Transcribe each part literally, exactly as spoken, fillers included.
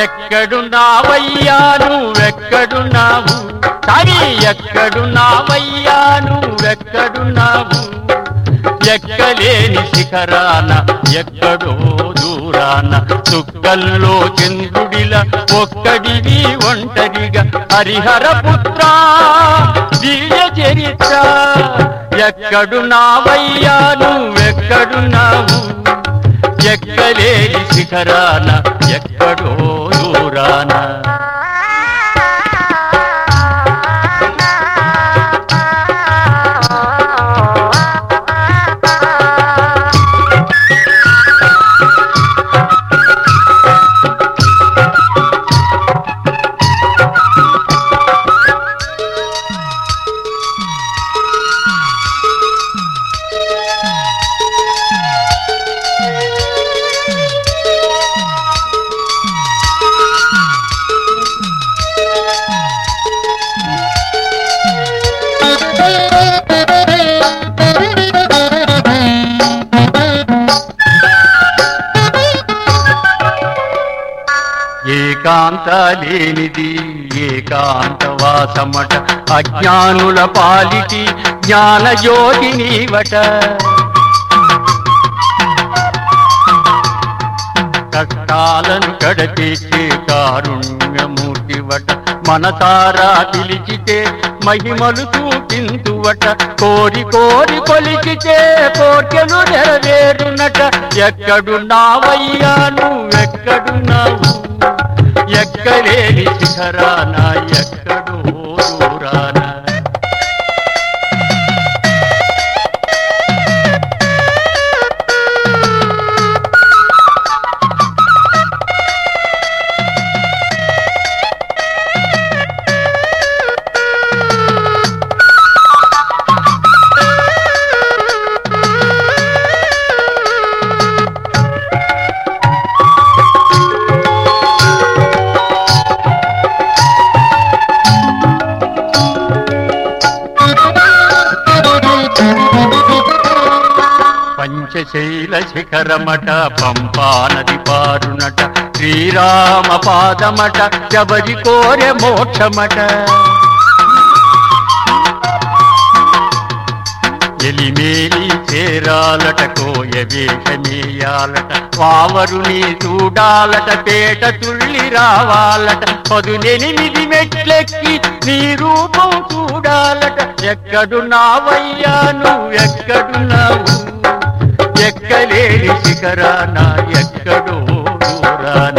ఎక్కడున్నావయ్యా నువ్వెక్కడున్నావు sorry ఎక్కడున్నావయ్యా నువ్వెక్కడున్నావు ఎక్కలేని శిఖరాన ఎక్కడో దూరాన చుక్కల్లో చంద్రుడిలా ఒక్కడివి ఒంటరిగా హరిహర పుత్ర దివ్య చరిత్ర ఎక్కడున్నావయ్యా నువ్వెక్కడున్నావు ఎక్కలేని శిఖరాన ఎక్కడో దూరాన ఏకాంత లేనిది ఏకాంతవాసమట అజ్ఞానుల పాలిటి జ్ఞానజ్యోతి నీవట కష్టాలను కడతీర్చే కారుణ్యమూర్తివట మనసారా పిలిచితే మహిమలు చూపించువట కోరి కోరి కొలిచితే కోర్కెలు నెరవేరునట ఎక్కడున్నావయ్యా నువ్వెక్కడున్నావు ఎక్కలేని శిఖరాన ఎక్కడో దూరాన పంచశైల శిఖరమట పంపా నది పారునట శ్రీరామ పాదమట శబరి కోరె మోక్షమట ఎలిమేలి చేరాలట కోయ వేషమేయాలట వావరుని చూడాలట పేట తుళ్ళి రావాలట పదునెనిమిది మెట్లెక్కి నీ రూపం చూడాలట ఎక్కడున్నావయ్యా నువ్వెక్కడున్నావు ఎక్కలేని శిఖరాన ఎక్కడో దూరాన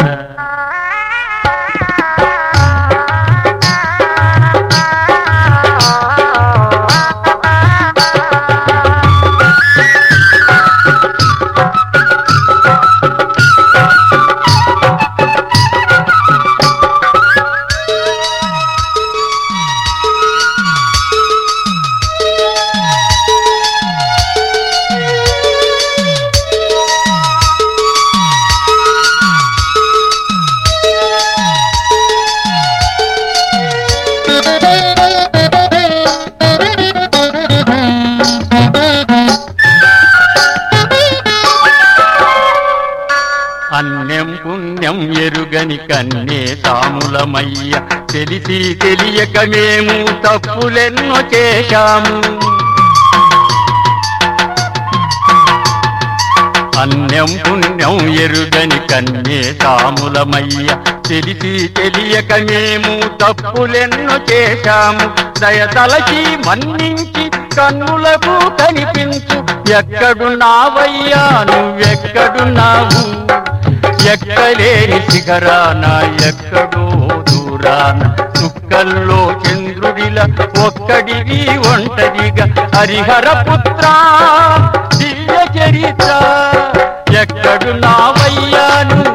అన్యం పుణ్యం ఎరుగని కన్నే తాములమయ్య తెలిసి తెలియక మేము తప్పులెన్నో చేశాము అన్యం పుణ్యం ఎరుగని కన్నే తాములమయ్య తెలిసి తెలియక మేము తప్పులెన్నో చేశాము దయతలచి మన్నించి కన్నులకు కనిపించు ఎక్కడున్నావయ్యా నువ్వెక్కడున్నావు ఎక్కలేని శిఖరాన ఎక్కడో దూరాన చుక్కల్లో చంద్రుడిలా ఒక్కడివి ఒంటరిగా హరిహర పుత్ర దివ్య చరిత్ర ఎక్కడున్నావయ్యా నువ్వు